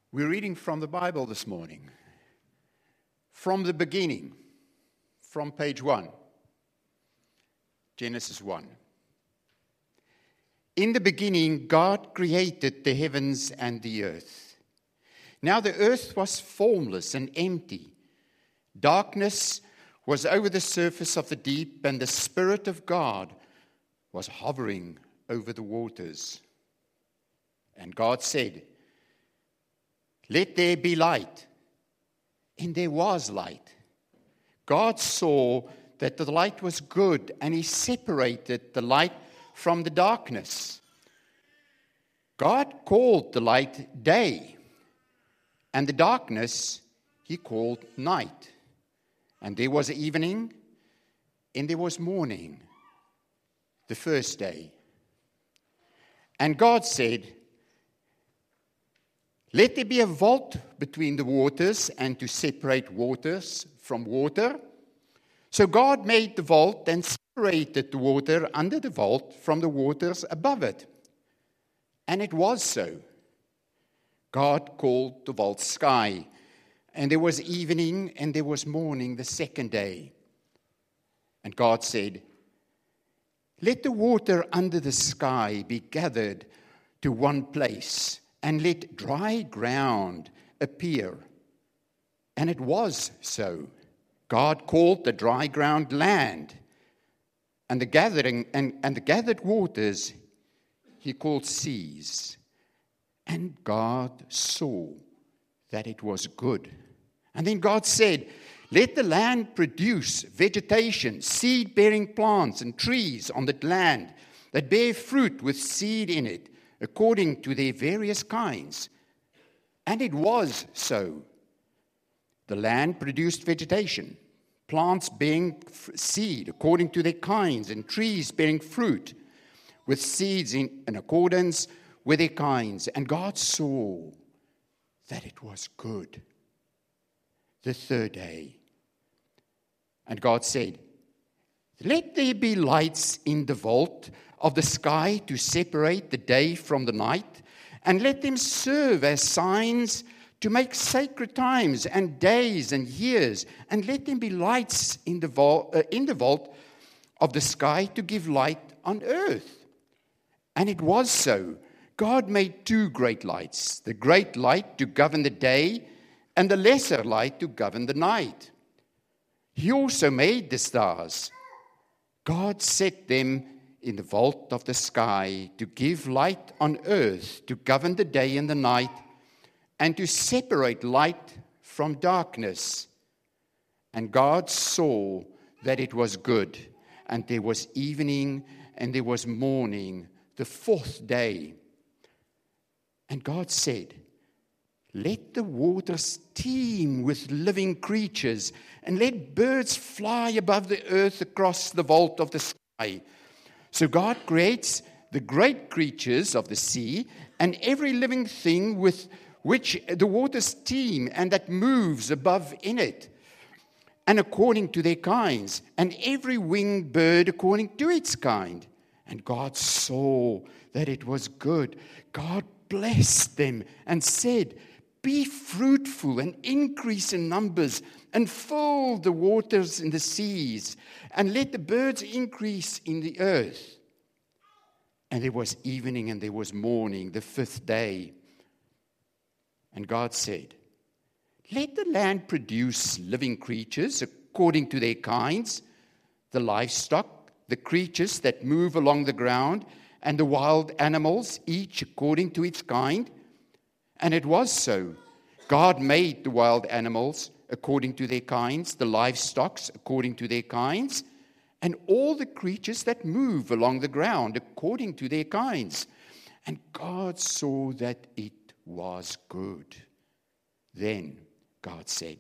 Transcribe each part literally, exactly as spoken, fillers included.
We're reading from the Bible this morning, from the beginning, from page one, Genesis one. In the beginning, God created the heavens and the earth. Now the earth was formless and empty. Darkness was over the surface of the deep, and the Spirit of God was hovering over the waters. And God said, "Let there be light." And there was light. God saw that the light was good, and he separated the light from the darkness. God called the light day, and the darkness he called night. And there was evening, and there was morning, the first day. And God said, "Let there be a vault between the waters, and to separate waters from water." So God made the vault and separated the water under the vault from the waters above it. And it was so. God called the vault sky, and there was evening and there was morning the second day. And God said, "Let the water under the sky be gathered to one place, and let dry ground appear." And it was so. God called the dry ground land, and the gathering and, and the gathered waters he called seas. And God saw that it was good. And then God said, "Let the land produce vegetation, seed-bearing plants and trees on the land that bear fruit with seed in it, according to their various kinds." And it was so. The land produced vegetation, plants bearing seed according to their kinds, and trees bearing fruit with seeds in, in accordance with their kinds. And God saw that it was good. The third day. And God said, "Let there be lights in the vault of the sky to separate the day from the night, and let them serve as signs to make sacred times and days and years, and let them be lights in the vault, uh, in the vault of the sky to give light on earth." And it was so. God made two great lights, the great light to govern the day, and the lesser light to govern the night. He also made the stars. God set them in the vault of the sky to give light on earth, to govern the day and the night, and to separate light from darkness. And God saw that it was good, and there was evening and there was morning, the fourth day. And God said, "Let the waters teem with living creatures, and let birds fly above the earth across the vault of the sky." So God creates the great creatures of the sea and every living thing with which the waters teem and that moves above in it, and according to their kinds, and every winged bird according to its kind. And God saw that it was good. God blessed them and said, "Be fruitful and increase in numbers, and fill the waters in the seas, and let the birds increase in the earth." And there was evening and there was morning, the fifth day. And God said, "Let the land produce living creatures according to their kinds, the livestock, the creatures that move along the ground, and the wild animals, each according to its kind." And it was so. God made the wild animals according to their kinds, the livestock according to their kinds, and all the creatures that move along the ground according to their kinds. And God saw that it was good. Then God said,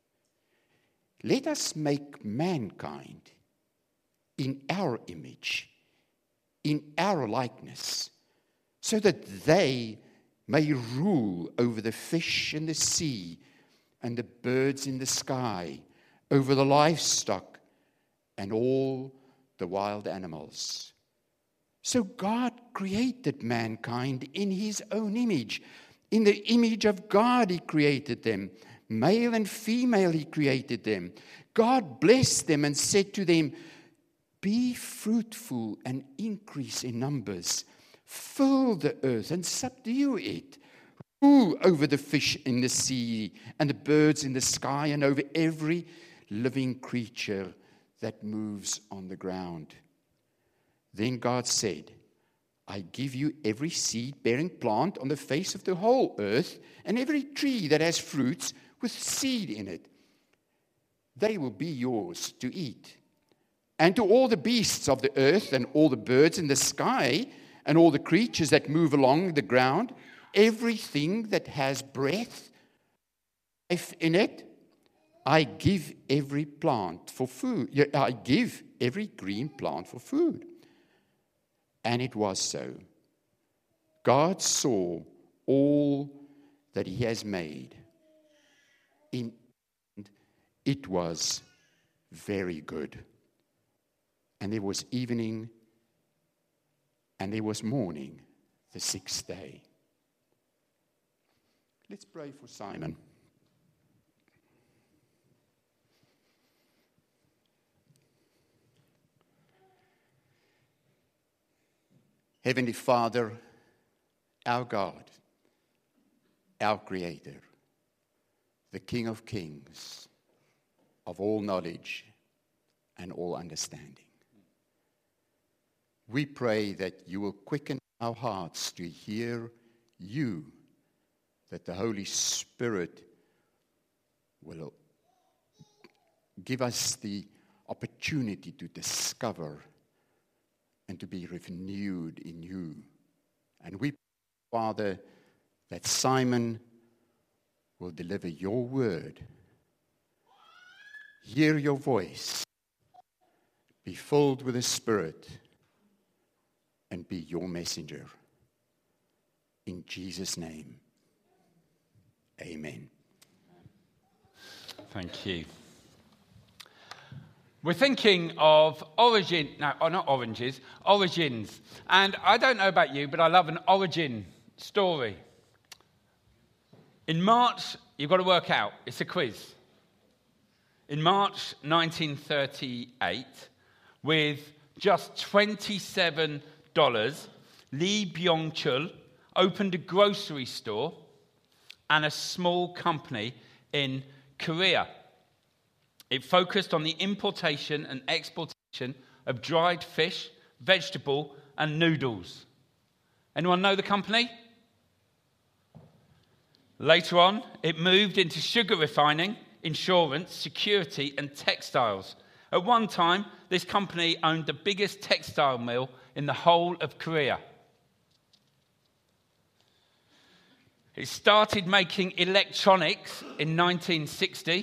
"Let us make mankind in our image, in our likeness, so that they may rule over the fish in the sea and the birds in the sky, over the livestock and all the wild animals." So God created mankind in his own image. In the image of God, he created them. Male and female, he created them. God blessed them and said to them, be fruitful and increase in numbers. Fill the earth and subdue it. Rule over the fish in the sea and the birds in the sky and over every living creature that moves on the ground. Then God said, I give you every seed-bearing plant on the face of the whole earth and every tree that has fruits with seed in it. They will be yours to eat. And to all the beasts of the earth and all the birds in the sky and all the creatures that move along the ground, everything that has breath, life in it, I give every plant for food. I give every green plant for food. And it was so. God saw all that he has made. In it was very good. And there was evening, and there was morning, the sixth day. Let's pray for Simon. Heavenly Father, our God, our Creator, the King of Kings, of all knowledge and all understanding. We pray that you will quicken our hearts to hear you, that the Holy Spirit will give us the opportunity to discover and to be renewed in you. And we pray, Father, that Simon will deliver your word, hear your voice, be filled with the Spirit, and be your messenger. In Jesus' name, amen. Thank you. We're thinking of origin, no, oh, not oranges, origins. And I don't know about you, but I love an origin story. In March, you've got to work out, it's a quiz. In March nineteen thirty-eight, with just twenty-seven dollars, Lee Byung-chul opened a grocery store and a small company in Korea. It focused on the importation and exportation of dried fish, vegetable, and noodles. Anyone know the company? Later on, it moved into sugar refining, insurance, security, and textiles. At one time, this company owned the biggest textile mill in the whole of Korea. It started making electronics in nineteen sixty.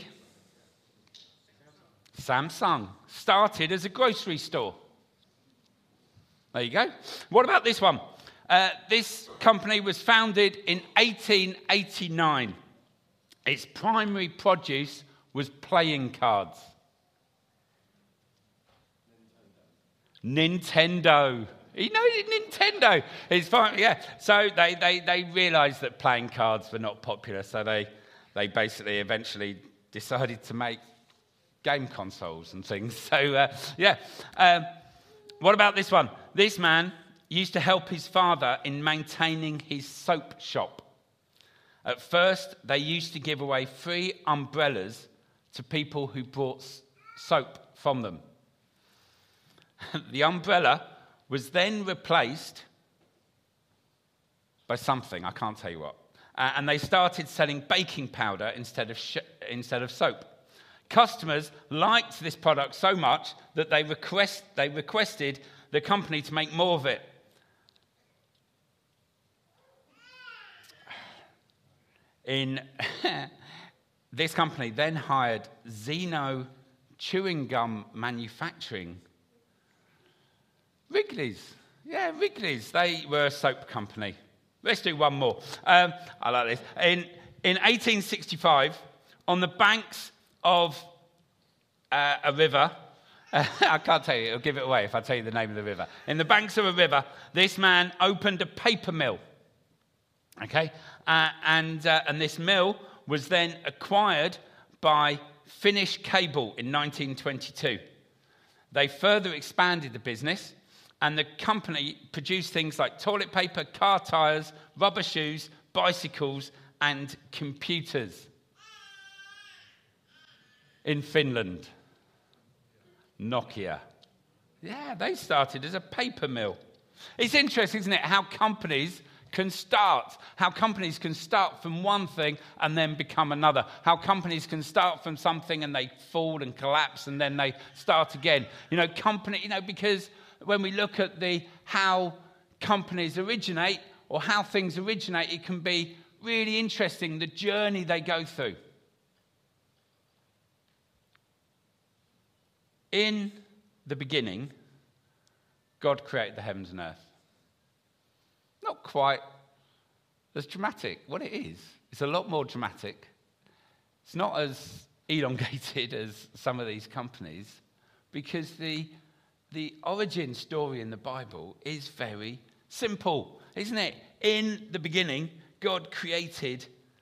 Samsung started as a grocery store. There you go. What about this one? Uh, this company was founded in eighteen eighty-nine. Its primary produce was playing cards. Nintendo. Nintendo. You know Nintendo. It's fine. Yeah. So they, they, they realised that playing cards were not popular, so they they basically eventually decided to make game consoles and things. So, uh, yeah. Um, what about this one? This man used to help his father in maintaining his soap shop. At first, they used to give away free umbrellas to people who brought soap from them. The umbrella was then replaced by something, I can't tell you what. Uh, and they started selling baking powder instead of sh- instead of soap. Customers liked this product so much that they request they requested the company to make more of it. In this company then hired Zeno Chewing Gum Manufacturing. Wrigley's. Yeah, Wrigley's. They were a soap company. Let's do one more. Um, I like this. In, in eighteen sixty-five, on the banks of uh, a river, uh, I can't tell you, I'll give it away if I tell you the name of the river. In the banks of a river, this man opened a paper mill. Okay? uh, and, uh, and this mill was then acquired by Finnish Cable in nineteen twenty-two. They further expanded the business, and the company produced things like toilet paper, car tyres, rubber shoes, bicycles, and computers. In Finland, Nokia. Yeah, they started as a paper mill. It's interesting, isn't it, how companies can start, how companies can start from one thing and then become another, how companies can start from something and they fall and collapse and then they start again. You know, company, you know, because when we look at the how companies originate or how things originate, it can be really interesting, the journey they go through. In the beginning, God created the heavens and earth. Not quite as dramatic. What it is, it's a lot more dramatic. It's not as elongated as some of these companies, because the, the origin story in the Bible is very simple, isn't it? In the beginning, God created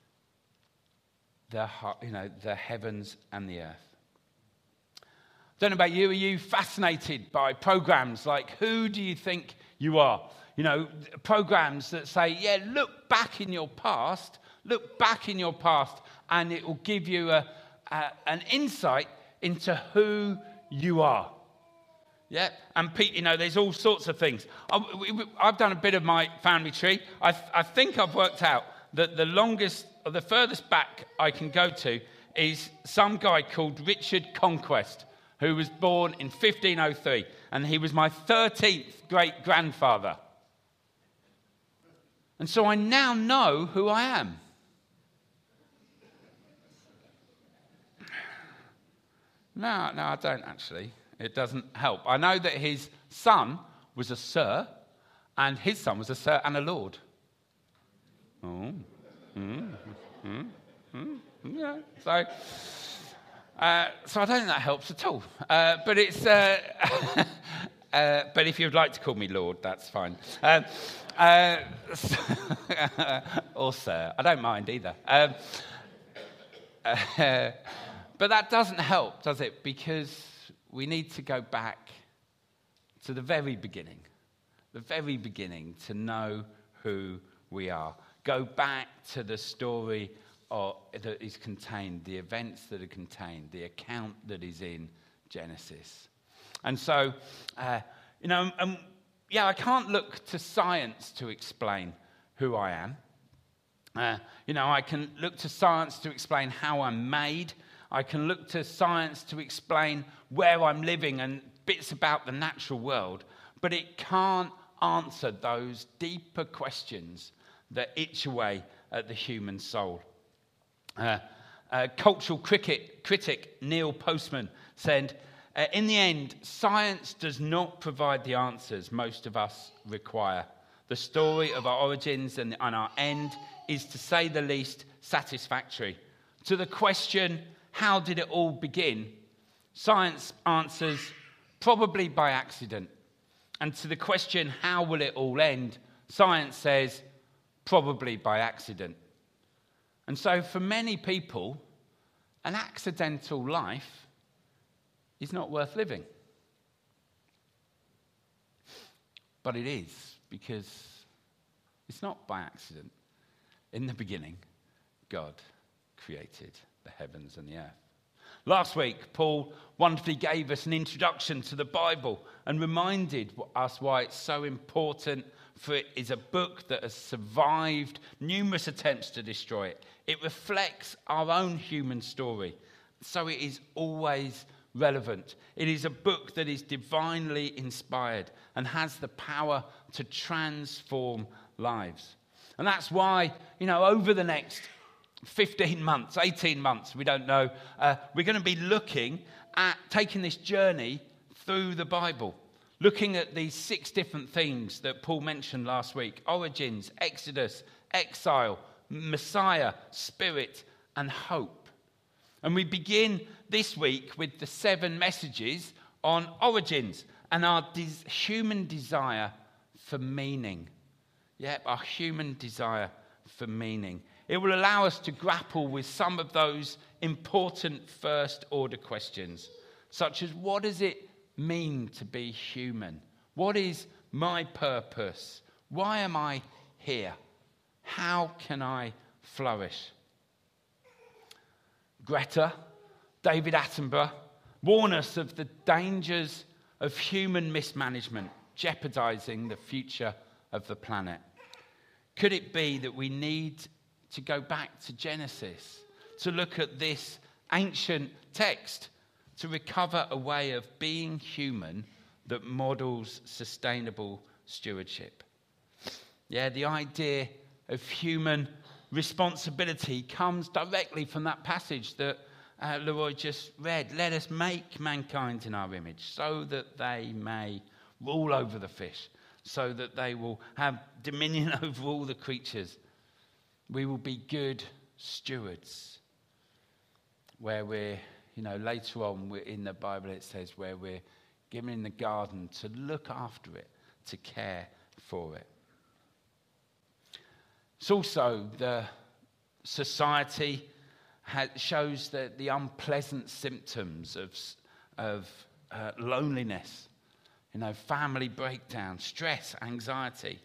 the, you know, the heavens and the earth. Don't know about you, are you fascinated by programs like Who Do You Think You Are? You know, programs that say, yeah, look back in your past, look back in your past, and it will give you a, a, an insight into who you are. Yeah, and Pete, you know, there's all sorts of things. I, we, I've done a bit of my family tree. I, I think I've worked out that the longest, or the furthest back I can go to is some guy called Richard Conquest, who was born in fifteen oh three, and he was my thirteenth great-grandfather. And so I now know who I am. No, no, I don't actually. It doesn't help. I know that his son was a Sir, and his son was a Sir and a Lord. Oh, mm, mm, mm, yeah. So... Uh, so I don't think that helps at all. Uh, but it's, uh, uh, but if you'd like to call me Lord, that's fine. Um, uh, or Sir, I don't mind either. Um, uh, but that doesn't help, does it? Because we need to go back to the very beginning, the very beginning, to know who we are. Go back to the story Or that is contained, the events that are contained, the account that is in Genesis. And so, uh, you know, um, yeah, I can't look to science to explain who I am. Uh, you know, I can look to science to explain how I'm made. I can look to science to explain where I'm living and bits about the natural world. But it can't answer those deeper questions that itch away at the human soul. Uh, uh, cultural cricket, critic Neil Postman said, uh, in the end, science does not provide the answers most of us require. The story of our origins and, and our end is, to say the least, satisfactory. To the question, how did it all begin? Science answers, probably by accident. And to the question, how will it all end? Science says, probably by accident. And so for many people, an accidental life is not worth living. But it is, because it's not by accident. In the beginning, God created the heavens and the earth. Last week, Paul wonderfully gave us an introduction to the Bible and reminded us why it's so important, for it is a book that has survived numerous attempts to destroy it. It reflects our own human story, so it is always relevant. It is a book that is divinely inspired and has the power to transform lives. And that's why, you know, over the next fifteen months, eighteen months, we don't know, uh, we're going to be looking at taking this journey through the Bible, looking at these six different themes that Paul mentioned last week: origins, Exodus, exile, Messiah, Spirit, and hope. And we begin this week with the seven messages on origins and our des- human desire for meaning. Yep, our human desire for meaning. It will allow us to grapple with some of those important first-order questions, such as what does it mean to be human? What is my purpose? Why am I here? How can I flourish? Greta, David Attenborough, warn us of the dangers of human mismanagement jeopardizing the future of the planet. Could it be that we need to go back to Genesis, to look at this ancient text, to recover a way of being human that models sustainable stewardship? Yeah, the idea of human responsibility comes directly from that passage that uh, Leroy just read. Let us make mankind in our image so that they may rule over the fish, so that they will have dominion over all the creatures. We will be good stewards. Where we're, you know, later on we're in the Bible it says where we're given in the garden to look after it, to care for it. It's also the society has, shows that the unpleasant symptoms of, of uh, loneliness, you know, family breakdown, stress, anxiety.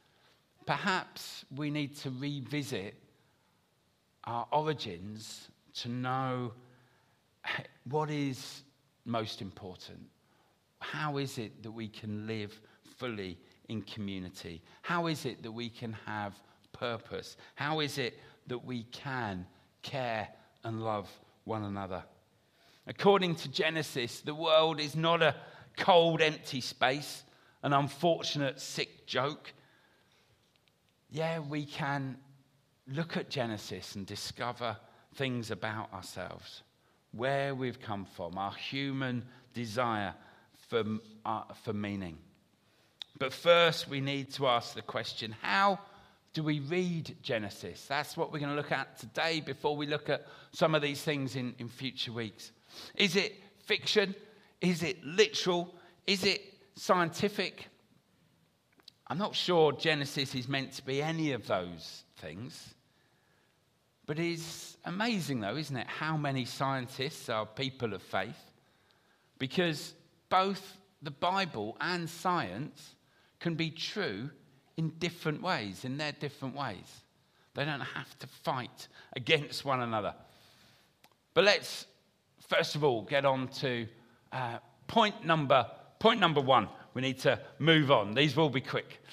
Perhaps we need to revisit our origins to know what is most important. How is it that we can live fully in community? How is it that we can have purpose? How is it that we can care and love one another? According to Genesis, the world is not a cold, empty space, an unfortunate, sick joke. Yeah, we can look at Genesis and discover things about ourselves, where we've come from, our human desire for, uh, for meaning. But first, we need to ask the question, how do we read Genesis? That's what we're going to look at today before we look at some of these things in, in future weeks. Is it fiction? Is it literal? Is it scientific? I'm not sure Genesis is meant to be any of those things. But it's amazing, though, isn't it, how many scientists are people of faith? Because both the Bible and science can be true in different ways, in their different ways. They don't have to fight against one another. But let's, first of all, get on to uh, point number point number one. We need to move on. These will be quick.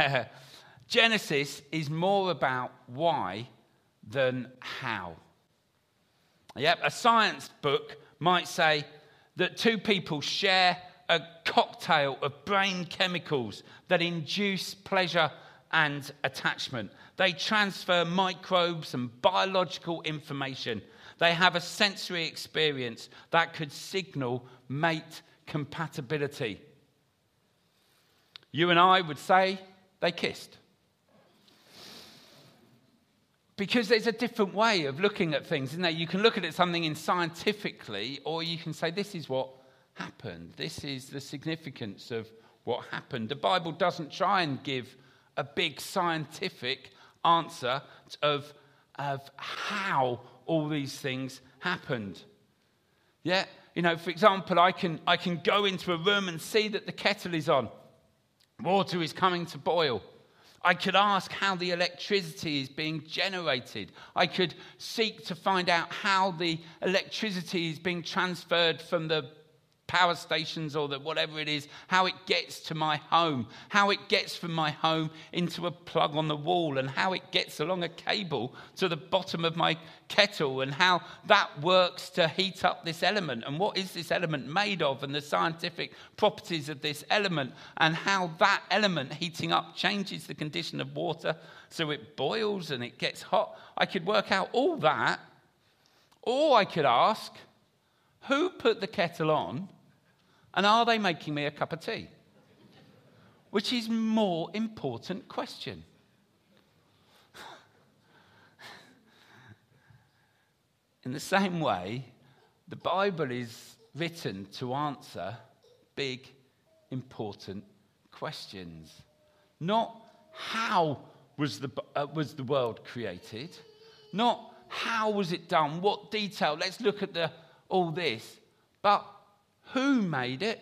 Genesis is more about why than how. Yep, a science book might say that two people share a cocktail of brain chemicals that induce pleasure and attachment. They transfer microbes and biological information. They have a sensory experience that could signal mate compatibility. You and I would say they kissed. Because there's a different way of looking at things, isn't there? You can look at it something in scientifically, or you can say this is what happened. This is the significance of what happened. The Bible doesn't try and give a big scientific answer of, of how all these things happened. Yeah, you know, for example, I can I can go into a room and see that the kettle is on. Water is coming to boil. I could ask how the electricity is being generated. I could seek to find out how the electricity is being transferred from the power stations or the whatever it is, how it gets to my home, how it gets from my home into a plug on the wall, and how it gets along a cable to the bottom of my kettle, and how that works to heat up this element, and what is this element made of, and the scientific properties of this element, and how that element heating up changes the condition of water so it boils and it gets hot. I could work out all that, or I could ask, who put the kettle on? And are they making me a cup of tea? Which is more important question. In the same way, the Bible is written to answer big, important questions. Not how was the, uh, was the world created. Not how was it done, what detail, let's look at the, all this. But who made it?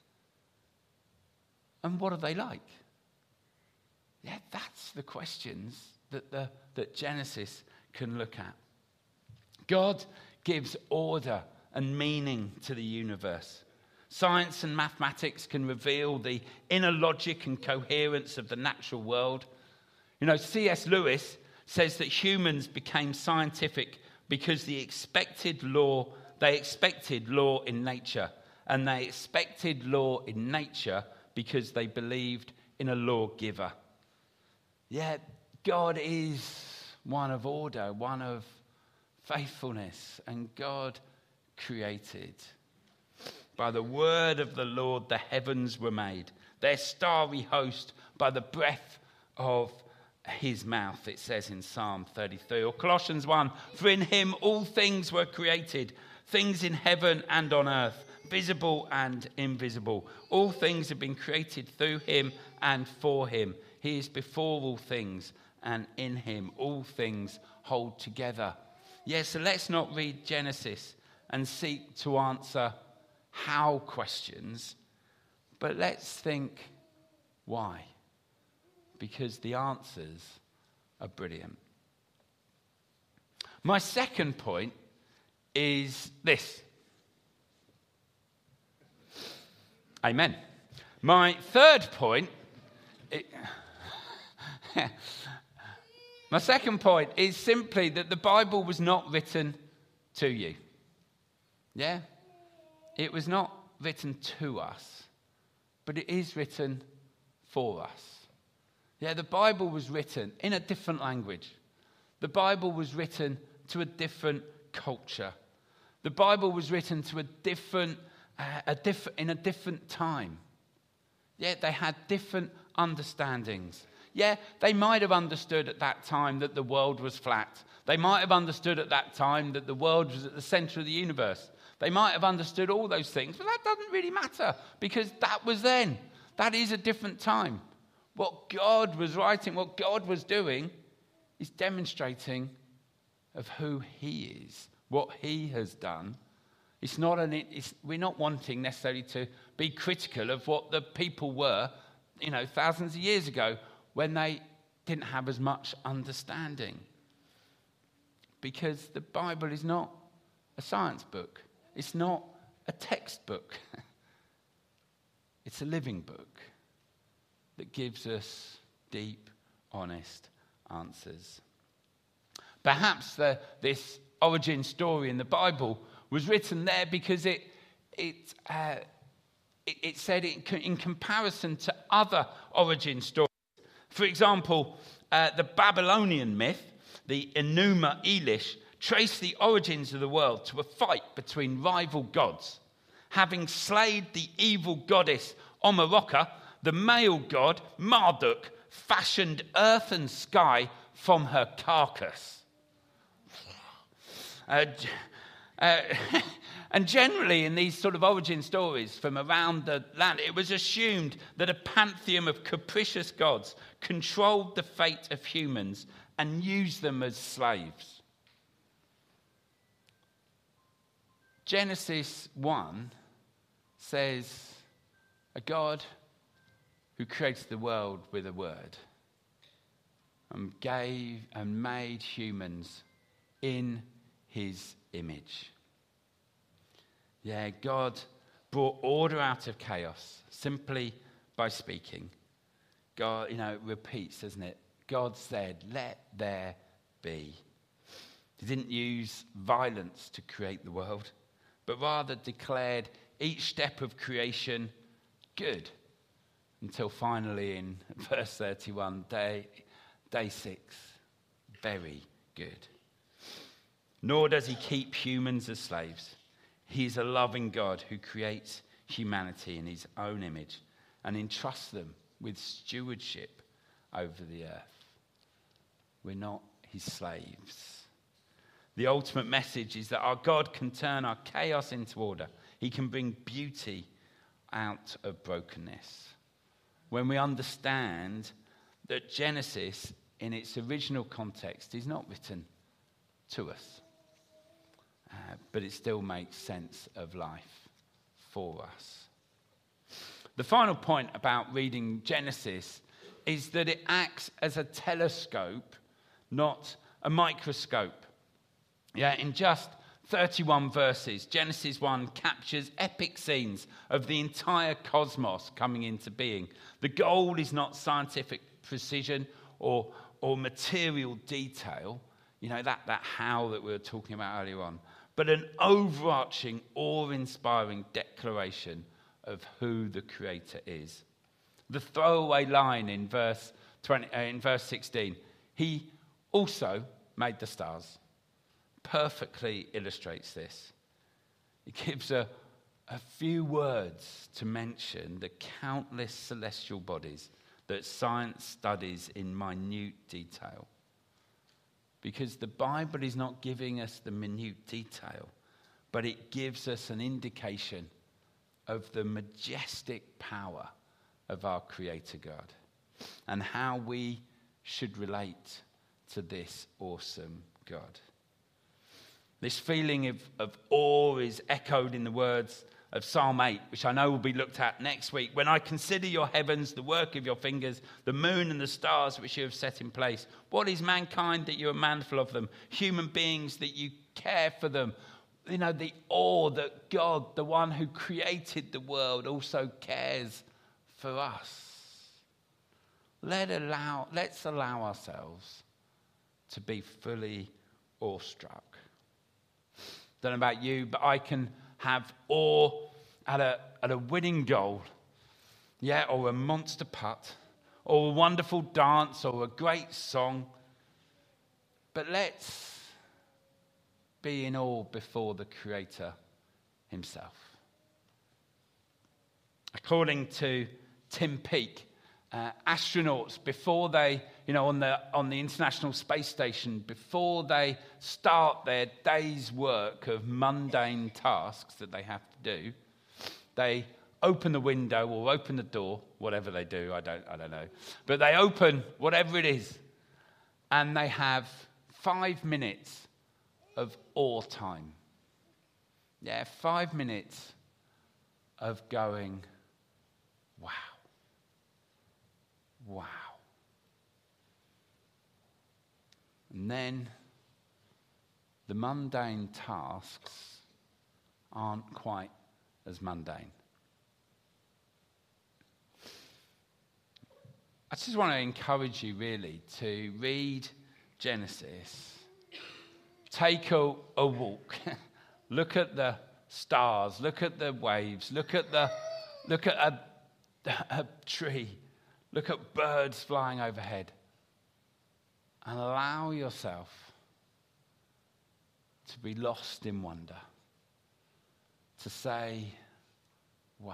And what are they like? Yeah, that's the questions that, the, that Genesis can look at. God gives order and meaning to the universe. Science and mathematics can reveal the inner logic and coherence of the natural world. You know, C S Lewis says that humans became scientific because the expected law, they expected law in nature, and they expected law in nature because they believed in a lawgiver. Yeah, God is one of order, one of faithfulness, and God created. By the word of the Lord, the heavens were made, their starry host by the breath of his mouth, it says in Psalm thirty-three. Or Colossians one, for in him all things were created, things in heaven and on earth, visible and invisible. All things have been created through him and for him. He is before all things, and in him all things hold together. Yes, so let's not read Genesis and seek to answer how questions, but let's think why. Because the answers are brilliant. My second point is this. Amen. My third point, it, my second point is simply that the Bible was not written to you. Yeah? It was not written to us, but it is written for us. Yeah, the Bible was written in a different language. The Bible was written to a different culture. The Bible was written to a different, uh, a diff- in a different time. Yeah, they had different understandings. Yeah, they might have understood at that time that the world was flat. They might have understood at that time that the world was at the center of the universe. They might have understood all those things, but that doesn't really matter because that was then. That is a different time. What God was writing, what God was doing, is demonstrating of who he is, what he has done. It's not an, it's, we're not wanting necessarily to be critical of what the people were, you know, thousands of years ago when they didn't have as much understanding. Because the Bible is not a science book. It's not a textbook. It's a living book that gives us deep, honest answers. Perhaps the, this origin story in the Bible was written there because it it uh, it, it said it in comparison to other origin stories. For example, uh, the Babylonian myth, the Enuma Elish, traced the origins of the world to a fight between rival gods. Having slayed the evil goddess Omaroka, the male god Marduk fashioned earth and sky from her carcass. Uh, uh, and generally in these sort of origin stories from around the land, it was assumed that a pantheon of capricious gods controlled the fate of humans and used them as slaves. Genesis one says a God who created the world with a word and gave and made humans in his image. Yeah, God brought order out of chaos simply by speaking. God, you know, it repeats, doesn't it? God said, let there be. He didn't use violence to create the world, but rather declared each step of creation good. Until finally in verse thirty-one, day, day six, very good. Nor does he keep humans as slaves. He is a loving God who creates humanity in his own image and entrusts them with stewardship over the earth. We're not his slaves. The ultimate message is that our God can turn our chaos into order. He can bring beauty out of brokenness. When we understand that Genesis in its original context is not written to us, uh, but it still makes sense of life for us. The final point about reading Genesis is that it acts as a telescope, not a microscope. Yeah, in just thirty-one verses, Genesis one captures epic scenes of the entire cosmos coming into being. The goal is not scientific precision or, or material detail, you know, that, that how that we were talking about earlier on, but an overarching, awe-inspiring declaration of who the Creator is. The throwaway line in verse twenty, uh, in verse sixteen, he also made the stars, perfectly illustrates this. It gives a, a few words to mention the countless celestial bodies that science studies in minute detail. Because the Bible is not giving us the minute detail, but it gives us an indication of the majestic power of our Creator God and how we should relate to this awesome God. This feeling of, of awe is echoed in the words of Psalm eight, which I know will be looked at next week. When I consider your heavens, the work of your fingers, the moon and the stars which you have set in place, what is mankind that you are mindful of them? Human beings that you care for them. You know, the awe that God, the one who created the world, also cares for us. Let allow, let's allow ourselves to be fully awestruck. Don't know about you, but I can have awe at a, at a winning goal, yeah, or a monster putt, or a wonderful dance, or a great song. But let's be in awe before the Creator himself. According to Tim Peake, uh, astronauts, before they, you know, on the on the International Space Station, before they start their day's work of mundane tasks that they have to do, they open the window or open the door, whatever they do, I don't I don't know. But they open whatever it is, and they have five minutes of awe time. Yeah, five minutes of going, wow. Wow. And then the mundane tasks aren't quite as mundane. I just want to encourage you really to read Genesis. Take a, a walk. Look at the stars. Look at the waves. Look at the look at a, a tree. Look at birds flying overhead. And allow yourself to be lost in wonder. To say, wow,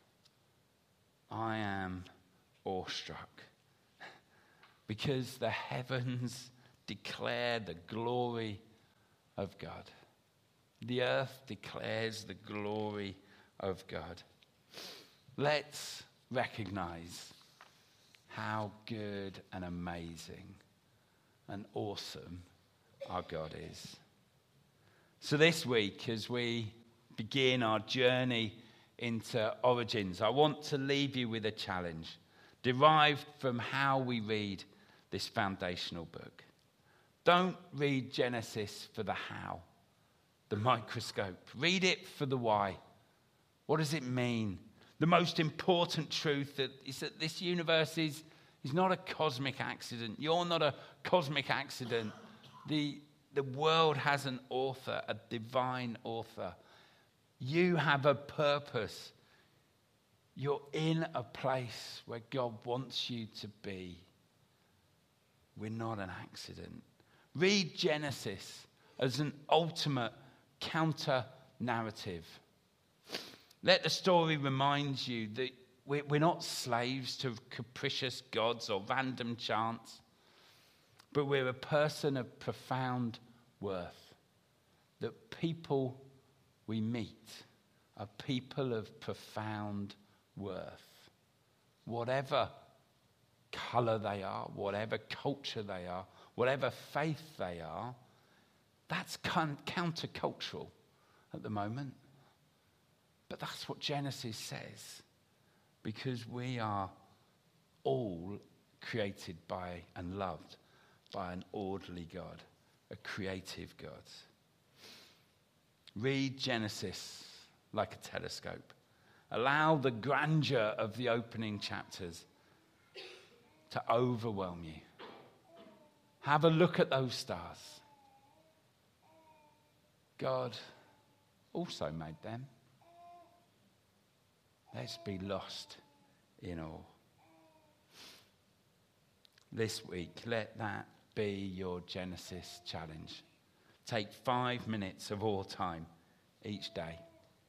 I am awestruck. Because the heavens declare the glory of God. The earth declares the glory of God. Let's recognize how good and amazing and awesome our God is. So this week, as we begin our journey into Origins, I want to leave you with a challenge derived from how we read this foundational book. Don't read Genesis for the how, the microscope. Read it for the why. What does it mean? The most important truth that is that this universe is, is not a cosmic accident. You're not a cosmic accident. The, the world has an author, a divine author. You have a purpose. You're in a place where God wants you to be. We're not an accident. Read Genesis as an ultimate counter-narrative. Let the story remind you that we're not slaves to capricious gods or random chance, but we're a person of profound worth. That people we meet are people of profound worth. Whatever colour they are, whatever culture they are, whatever faith they are, that's con- countercultural at the moment. But that's what Genesis says, because we are all created by and loved by an orderly God, a creative God. Read Genesis like a telescope. Allow the grandeur of the opening chapters to overwhelm you. Have a look at those stars. God also made them. Let's be lost in awe. This week, let that be your Genesis challenge. Take five minutes of all time each day.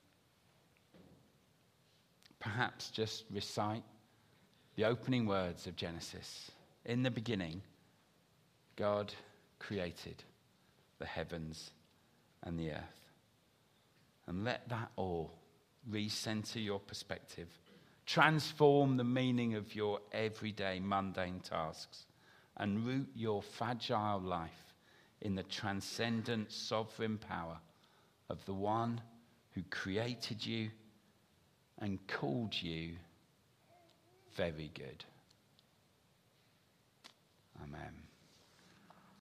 Perhaps just recite the opening words of Genesis. In the beginning, God created the heavens and the earth. And let that all recenter your perspective, transform the meaning of your everyday mundane tasks, and root your fragile life in the transcendent sovereign power of the one who created you and called you very good. Amen.